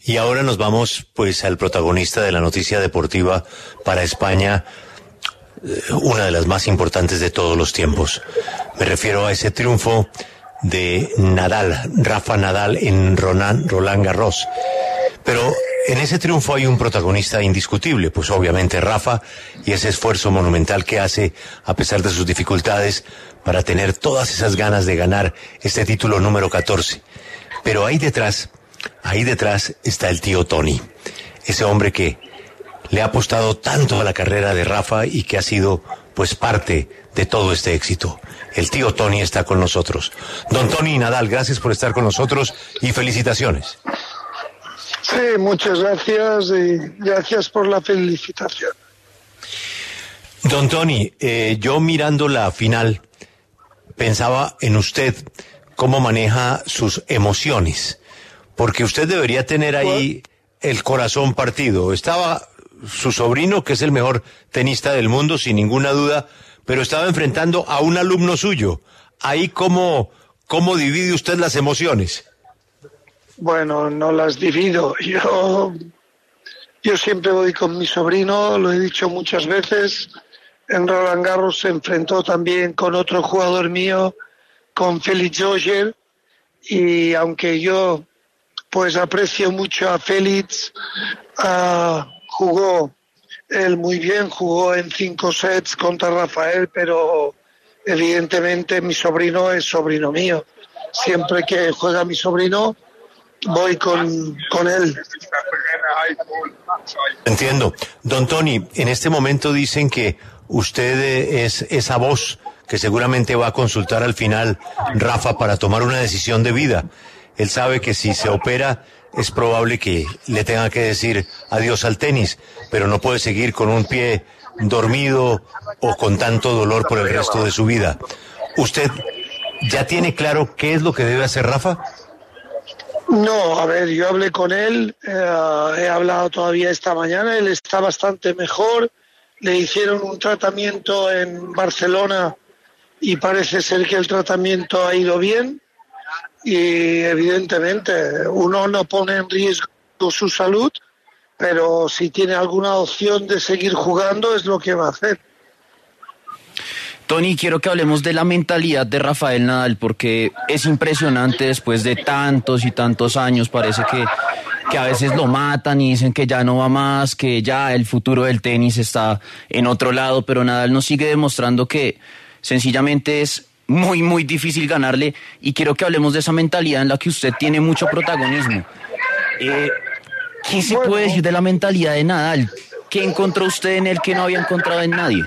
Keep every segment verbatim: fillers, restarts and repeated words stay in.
Y ahora nos vamos pues al protagonista de la noticia deportiva para España, una de las más importantes de todos los tiempos. Me refiero a ese triunfo de Nadal, Rafa Nadal en Roland, Roland Garros. Pero en ese triunfo hay un protagonista indiscutible, pues obviamente Rafa, y ese esfuerzo monumental que hace a pesar de sus dificultades para tener todas esas ganas de ganar este título número catorce. Pero ahí detrás, ahí detrás está el tío Tony, ese hombre que le ha apostado tanto a la carrera de Rafa y que ha sido pues parte de todo este éxito. El tío Tony está con nosotros. Don Tony Nadal, gracias por estar con nosotros y felicitaciones. Sí, muchas gracias y gracias por la felicitación. Don Tony, eh, yo mirando la final pensaba en usted, cómo maneja sus emociones, porque usted debería tener ahí el corazón partido. Estaba su sobrino, que es el mejor tenista del mundo, sin ninguna duda, pero estaba enfrentando a un alumno suyo. Ahí, ¿cómo, cómo divide usted las emociones? Bueno, no las divido. Yo, yo siempre voy con mi sobrino, lo he dicho muchas veces. En Roland Garros se enfrentó también con otro jugador mío, con Félix Auger, y aunque yo pues aprecio mucho a Félix, uh, jugó él muy bien, jugó en cinco sets contra Rafael, pero evidentemente mi sobrino es sobrino mío. Siempre que juega mi sobrino, voy con, con él. Entiendo. Don Tony, en este momento dicen que usted es esa voz que seguramente va a consultar al final Rafa para tomar una decisión de vida. Él sabe que si se opera es probable que le tenga que decir adiós al tenis, pero no puede seguir con un pie dormido o con tanto dolor por el resto de su vida. ¿Usted ya tiene claro qué es lo que debe hacer Rafa? No, a ver, yo hablé con él, eh, he hablado todavía esta mañana, él está bastante mejor, le hicieron un tratamiento en Barcelona y parece ser que el tratamiento ha ido bien y evidentemente uno no pone en riesgo su salud, pero si tiene alguna opción de seguir jugando es lo que va a hacer. Tony, quiero que hablemos de la mentalidad de Rafael Nadal, porque es impresionante después de tantos y tantos años, parece que, que a veces lo matan y dicen que ya no va más, que ya el futuro del tenis está en otro lado, pero Nadal nos sigue demostrando que sencillamente es muy, muy difícil ganarle, y quiero que hablemos de esa mentalidad en la que usted tiene mucho protagonismo. Eh, ¿Qué se puede decir de la mentalidad de Nadal? ¿Qué encontró usted en él que no había encontrado en nadie?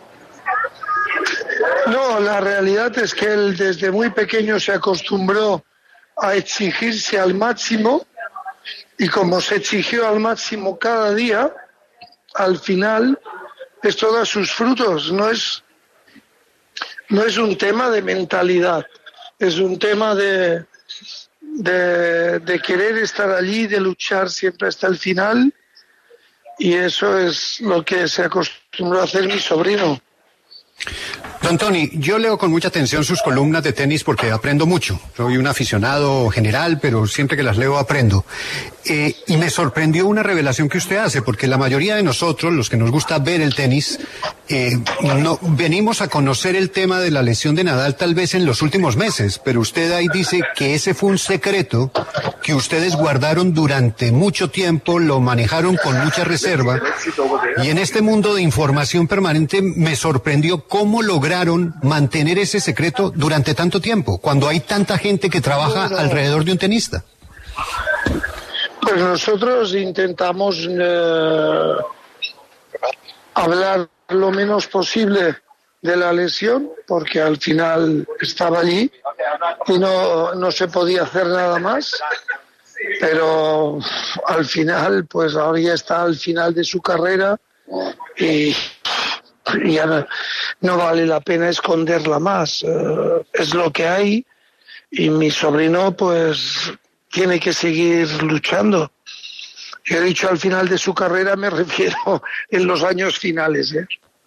No, la realidad es que él desde muy pequeño se acostumbró a exigirse al máximo, y como se exigió al máximo cada día, al final esto da sus frutos. No es, no es un tema de mentalidad, es un tema de, de, de querer estar allí, de luchar siempre hasta el final, y eso es lo que se acostumbró a hacer mi sobrino. Don Tony, yo leo con mucha atención sus columnas de tenis porque aprendo mucho. Soy un aficionado general, pero siempre que las leo aprendo. Eh, y me sorprendió una revelación que usted hace, porque la mayoría de nosotros, los que nos gusta ver el tenis, eh, no, venimos a conocer el tema de la lesión de Nadal tal vez en los últimos meses, pero usted ahí dice que ese fue un secreto que ustedes guardaron durante mucho tiempo, lo manejaron con mucha reserva, y en este mundo de información permanente me sorprendió cómo lograron mantener ese secreto durante tanto tiempo, cuando hay tanta gente que trabaja bueno, alrededor de un tenista. Pues nosotros intentamos eh, hablar lo menos posible de la lesión, porque al final estaba allí y no, no se podía hacer nada más, pero al final, pues ahora ya está al final de su carrera y ya no, no vale la pena esconderla más, uh, es lo que hay, y mi sobrino pues tiene que seguir luchando. He dicho al final de su carrera, me refiero en los años finales, ¿eh?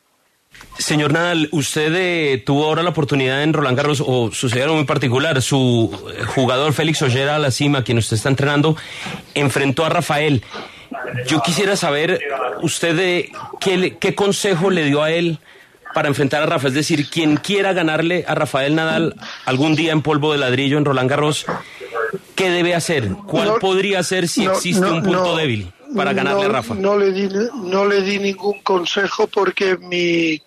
Señor Nadal, usted eh, tuvo ahora la oportunidad en Roland Garros, o sucedió algo muy particular, su jugador Félix Auger Aliassime, a quien usted está entrenando, enfrentó a Rafael. Yo quisiera saber, usted, eh, ¿qué, qué consejo le dio a él para enfrentar a Rafa? Es decir, quien quiera ganarle a Rafael Nadal algún día en polvo de ladrillo en Roland Garros, ¿qué debe hacer? ¿Cuál no, podría ser si no, existe no, un punto no, débil para ganarle no, a Rafa? No le, di, no le di ningún consejo porque mi,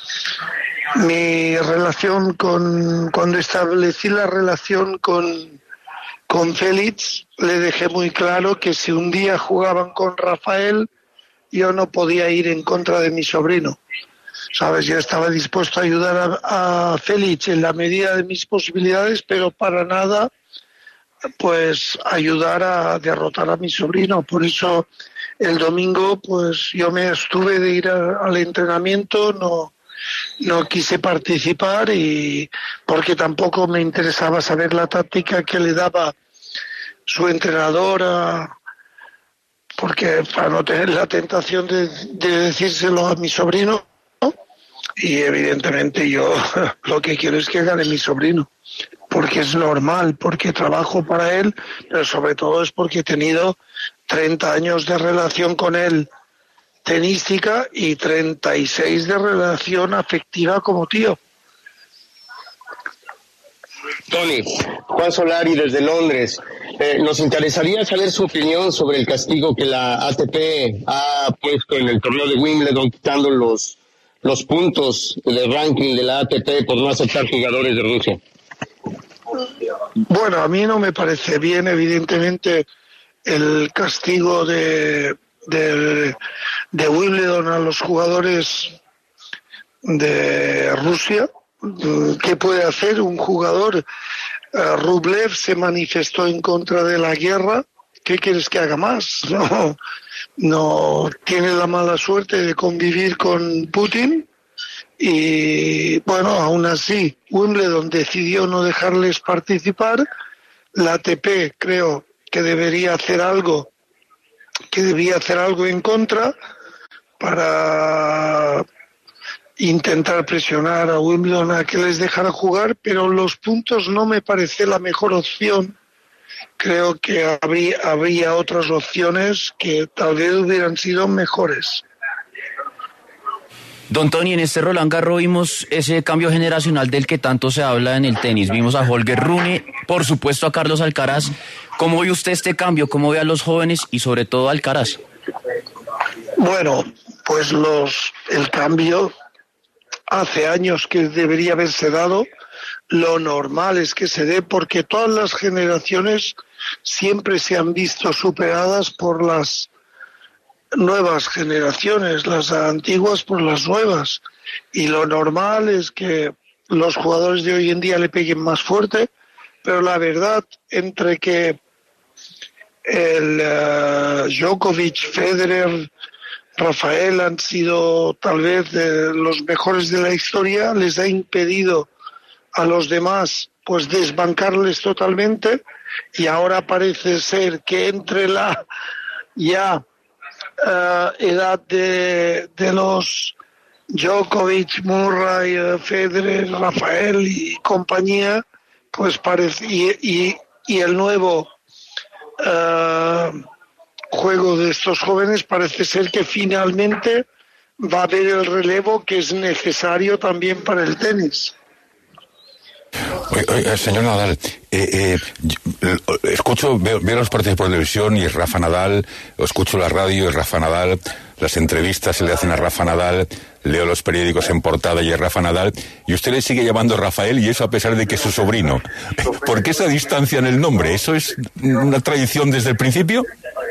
mi relación con... Cuando establecí la relación con, con Félix, le dejé muy claro que si un día jugaban con Rafael, yo no podía ir en contra de mi sobrino. ¿Sabes? Yo estaba dispuesto a ayudar a, a Félix en la medida de mis posibilidades, pero para nada, pues, ayudar a derrotar a mi sobrino. Por eso, el domingo, pues, yo me abstuve de ir a, al entrenamiento, no, no quise participar y porque tampoco me interesaba saber la táctica que le daba su entrenadora, porque para no tener la tentación de, de decírselo a mi sobrino. Y evidentemente yo lo que quiero es que gane mi sobrino, porque es normal, porque trabajo para él, pero sobre todo es porque he tenido treinta años de relación con él tenística y treinta y seis de relación afectiva como tío. Tony, Juan Solari desde Londres. Eh, nos interesaría saber su opinión sobre el castigo que la A T P ha puesto en el torneo de Wimbledon, quitando los los puntos de ranking de la A T P por no aceptar jugadores de Rusia. Bueno, a mí no me parece bien, evidentemente, el castigo de, de, de Wimbledon a los jugadores de Rusia. ¿Qué puede hacer un jugador? Uh, Rublev se manifestó en contra de la guerra. ¿Qué quieres que haga más? No. No tiene la mala suerte de convivir con Putin y bueno, aún así Wimbledon decidió no dejarles participar. La A T P creo que debería hacer algo, que debía hacer algo en contra para intentar presionar a Wimbledon a que les dejara jugar, pero los puntos no me parece la mejor opción. Creo que habría, habría otras opciones que tal vez hubieran sido mejores. Don Tony, en este Roland Garros vimos ese cambio generacional del que tanto se habla en el tenis. Vimos a Holger Rune, por supuesto a Carlos Alcaraz. ¿Cómo ve usted este cambio? ¿Cómo ve a los jóvenes y sobre todo a Alcaraz? Bueno, pues los el cambio hace años que debería haberse dado. Lo normal es que se dé porque todas las generaciones siempre se han visto superadas por las nuevas generaciones, las antiguas por las nuevas. Y lo normal es que los jugadores de hoy en día le peguen más fuerte, pero la verdad, entre que el uh, Djokovic, Federer, Rafael han sido tal vez de los mejores de la historia, les ha impedido a los demás pues desbancarles totalmente, y ahora parece ser que entre la ya uh, edad de, de los Djokovic, Murray, uh, Federer, Rafael y compañía, pues parece y, y, y el nuevo uh, juego de estos jóvenes parece ser que finalmente va a haber el relevo que es necesario también para el tenis. Oye, oye, señor Nadal, eh, eh, escucho, veo, veo los partidos por televisión y es Rafa Nadal, escucho la radio y es Rafa Nadal, las entrevistas se le hacen a Rafa Nadal, leo los periódicos en portada y es Rafa Nadal, y usted le sigue llamando Rafael, y eso a pesar de que es su sobrino. ¿Por qué esa distancia en el nombre? ¿Eso es una tradición desde el principio?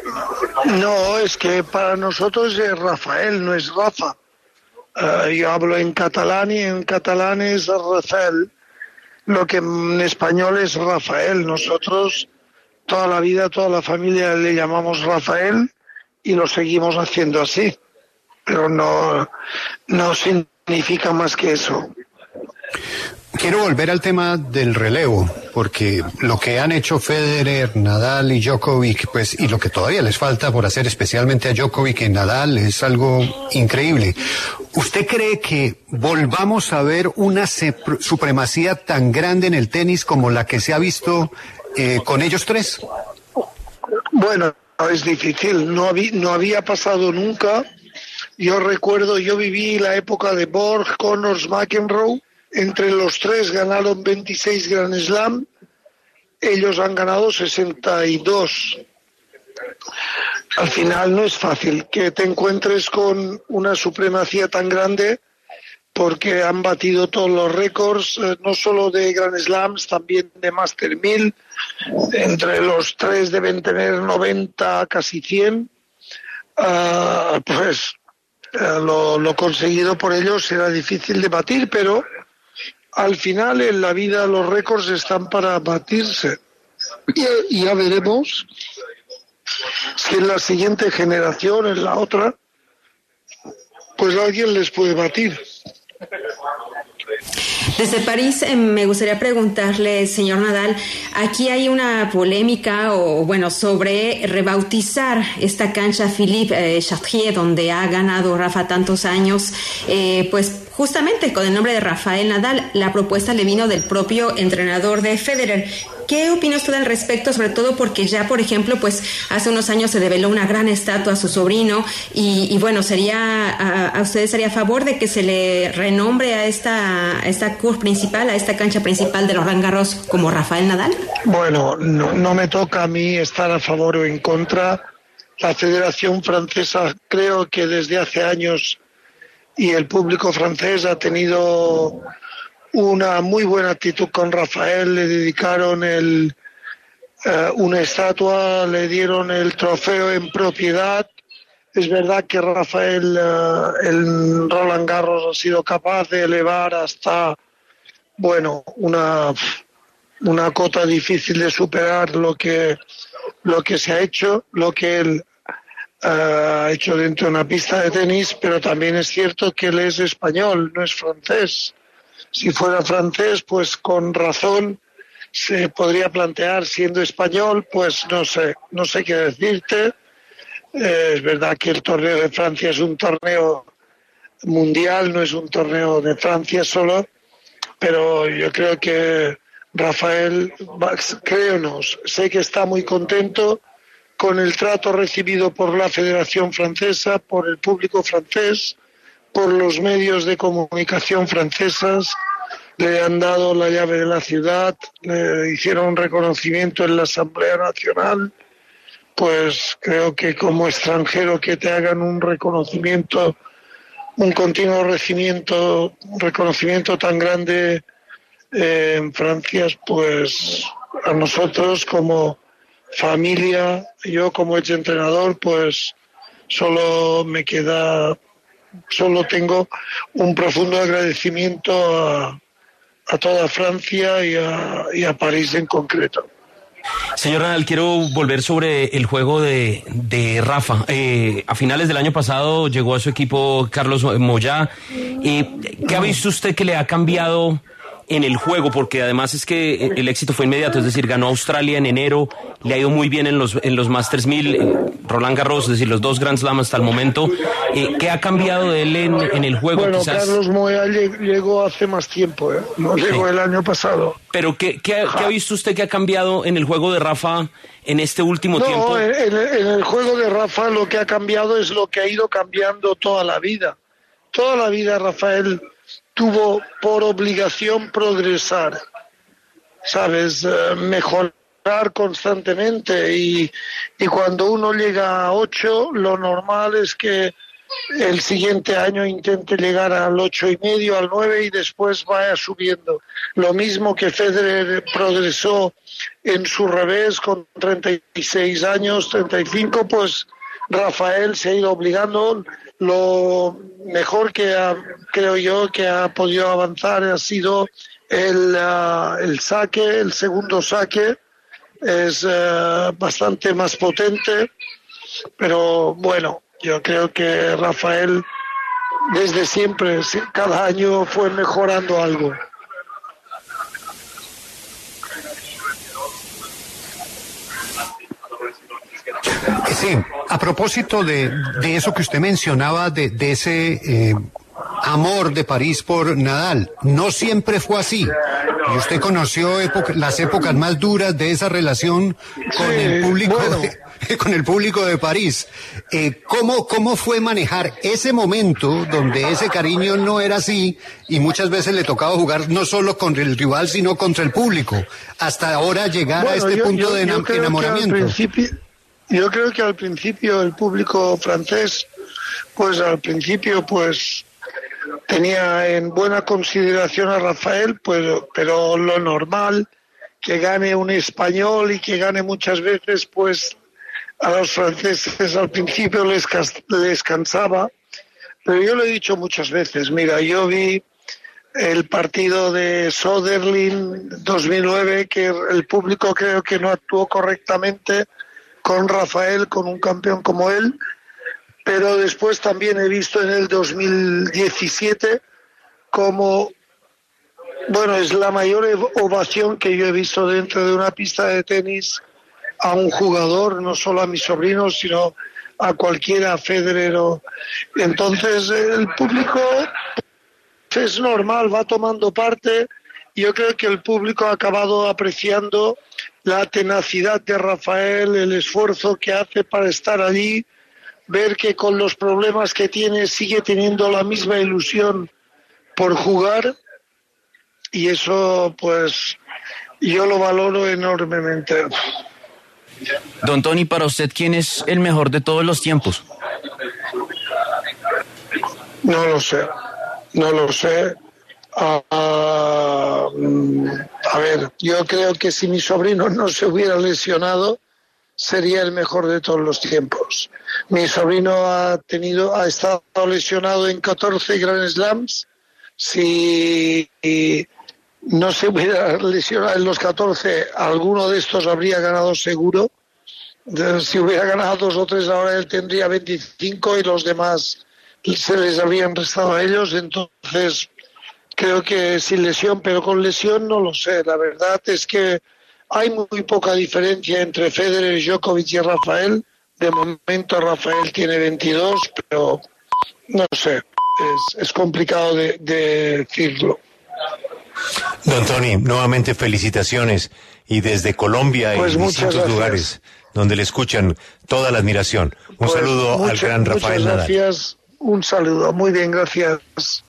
No, es que para nosotros es Rafael, no es Rafa. Uh, yo hablo en catalán y en catalán es Rafael. Lo que en español es Rafael. Nosotros toda la vida, toda la familia le llamamos Rafael y lo seguimos haciendo así. Pero no, no significa más que eso. Quiero volver al tema del relevo, porque lo que han hecho Federer, Nadal y Djokovic, pues, y lo que todavía les falta por hacer, especialmente a Djokovic y Nadal, es algo increíble. ¿Usted cree que volvamos a ver una supremacía tan grande en el tenis como la que se ha visto eh, con ellos tres? Bueno, es difícil, no, habí, no había pasado nunca. Yo recuerdo, yo viví la época de Borg, Connors, McEnroe. Entre los tres ganaron veintiséis Grand Slam. Ellos han ganado sesenta y dos. Al final no es fácil que te encuentres con una supremacía tan grande, porque han batido todos los récords, eh, no solo de Grand Slams, también de Master mil. Entre los tres deben tener noventa, casi cien. Uh, pues uh, lo, lo conseguido por ellos será difícil de batir, pero al final en la vida los récords están para batirse. Y, y ya veremos si en la siguiente generación, en la otra, pues alguien les puede batir. Desde París eh, me gustaría preguntarle, señor Nadal, aquí hay una polémica o bueno sobre rebautizar esta cancha Philippe eh, Chatrier, donde ha ganado Rafa tantos años, eh, pues justamente con el nombre de Rafael Nadal. La propuesta le vino del propio entrenador de Federer. ¿Qué opina usted al respecto? Sobre todo porque ya, por ejemplo, pues hace unos años se develó una gran estatua a su sobrino y, y bueno, sería a, a usted estaría a favor de que se le renombre a esta a esta cour principal, a esta cancha principal de Roland Garros como Rafael Nadal. Bueno, no, no me toca a mí estar a favor o en contra. La Federación Francesa, creo que desde hace años, y el público francés ha tenido una muy buena actitud con Rafael. Le dedicaron el, uh, una estatua, le dieron el trofeo en propiedad. Es verdad que Rafael, uh, el Roland Garros, ha sido capaz de elevar hasta, bueno, una, una cota difícil de superar lo que, lo que se ha hecho, lo que él uh, ha hecho dentro de una pista de tenis, pero también es cierto que él es español, no es francés. Si fuera francés, pues con razón se podría plantear, siendo español, pues no sé, no sé qué decirte. Eh, es verdad que el torneo de Francia es un torneo mundial, no es un torneo de Francia solo, pero yo creo que Rafael, creo no, sé que está muy contento con el trato recibido por la Federación Francesa, por el público francés, por los medios de comunicación franceses. Le han dado la llave de la ciudad, le hicieron un reconocimiento en la Asamblea Nacional. Pues creo que como extranjero que te hagan un reconocimiento, un continuo reconocimiento, reconocimiento tan grande eh, en Francia, pues a nosotros como familia, yo como exentrenador, pues solo me queda, solo tengo un profundo agradecimiento a, a toda Francia y a, y a París en concreto. Señor Nadal, quiero volver sobre el juego de, de Rafa. Eh, a finales del año pasado llegó a su equipo Carlos Moyá. Eh, ¿Qué ha visto usted que le ha cambiado en el juego? Porque además es que el éxito fue inmediato, es decir, ganó Australia en enero, le ha ido muy bien en los en los Masters mil, eh, Roland Garros, es decir, los dos Grand Slam hasta el momento. Eh, ¿Qué ha cambiado de él en, en el juego? Bueno, Quizás... Carlos Moyá llegó hace más tiempo, ¿eh? No llegó sí. el año pasado. Pero ¿qué, qué, ¿qué ha visto usted que ha cambiado en el juego de Rafa en este último no, tiempo? En, en el juego de Rafa lo que ha cambiado es lo que ha ido cambiando toda la vida. Toda la vida Rafael tuvo por obligación progresar, ¿sabes? Uh, mejorar constantemente y, y cuando uno llega a ocho, lo normal es que el siguiente año intente llegar al ocho y medio, al nueve y después vaya subiendo. Lo mismo que Federer progresó en su revés con treinta y seis años, treinta y cinco, pues Rafael se ha ido obligando. Lo mejor que ha, creo yo que ha podido avanzar ha sido el, uh, el saque, el segundo saque es uh, bastante más potente, pero bueno, yo creo que Rafael desde siempre, cada año fue mejorando algo. Sí, a propósito de, de eso que usted mencionaba, de, de ese eh, amor de París por Nadal. No siempre fue así. Y usted conoció época, las épocas más duras de esa relación con Sí, el público bueno. de, con el público de París. Eh, ¿cómo, ¿Cómo fue manejar ese momento donde ese cariño no era así y muchas veces le tocaba jugar no solo contra el rival sino contra el público? Hasta ahora llegar a Bueno, este yo- punto yo- de yo enam- creo que al enamoramiento. principio- Yo creo que al principio el público francés, pues al principio, pues tenía en buena consideración a Rafael, pues, pero lo normal, que gane un español y que gane muchas veces, pues a los franceses al principio les, cas- les cansaba. Pero yo lo he dicho muchas veces, mira, yo vi el partido de Söderling dos mil nueve, que el público creo que no actuó correctamente con Rafael, con un campeón como él, pero después también he visto en el dos mil diecisiete como, bueno, es la mayor ev- ovación que yo he visto dentro de una pista de tenis a un jugador, no solo a mis sobrinos, sino a cualquiera, a Federer. o- Entonces el público es normal, va tomando parte. Yo creo que el público ha acabado apreciando la tenacidad de Rafael, el esfuerzo que hace para estar allí, ver que con los problemas que tiene sigue teniendo la misma ilusión por jugar, y eso pues yo lo valoro enormemente. Don Tony, para usted, ¿quién es el mejor de todos los tiempos? No lo sé, no lo sé. Ah, ah, mm, a ver, yo creo que si mi sobrino no se hubiera lesionado, sería el mejor de todos los tiempos. Mi sobrino ha tenido, ha estado lesionado en catorce Grand Slams. Si no se hubiera lesionado en los catorce, alguno de estos habría ganado seguro. De- Si hubiera ganado dos o tres, ahora él tendría veinticinco y los demás se les habrían restado a ellos. Entonces, creo que sin lesión, pero con lesión no lo sé. La verdad es que hay muy poca diferencia entre Federer, Djokovic y Rafael. De momento Rafael tiene veintidós, pero no sé, es, es complicado de, de decirlo. Don Tony, nuevamente felicitaciones y desde Colombia Pues y muchas distintos gracias. lugares donde le escuchan toda la admiración. Un Pues saludo al muchas- gran Rafael muchas Nadal. gracias, un saludo, muy bien, gracias.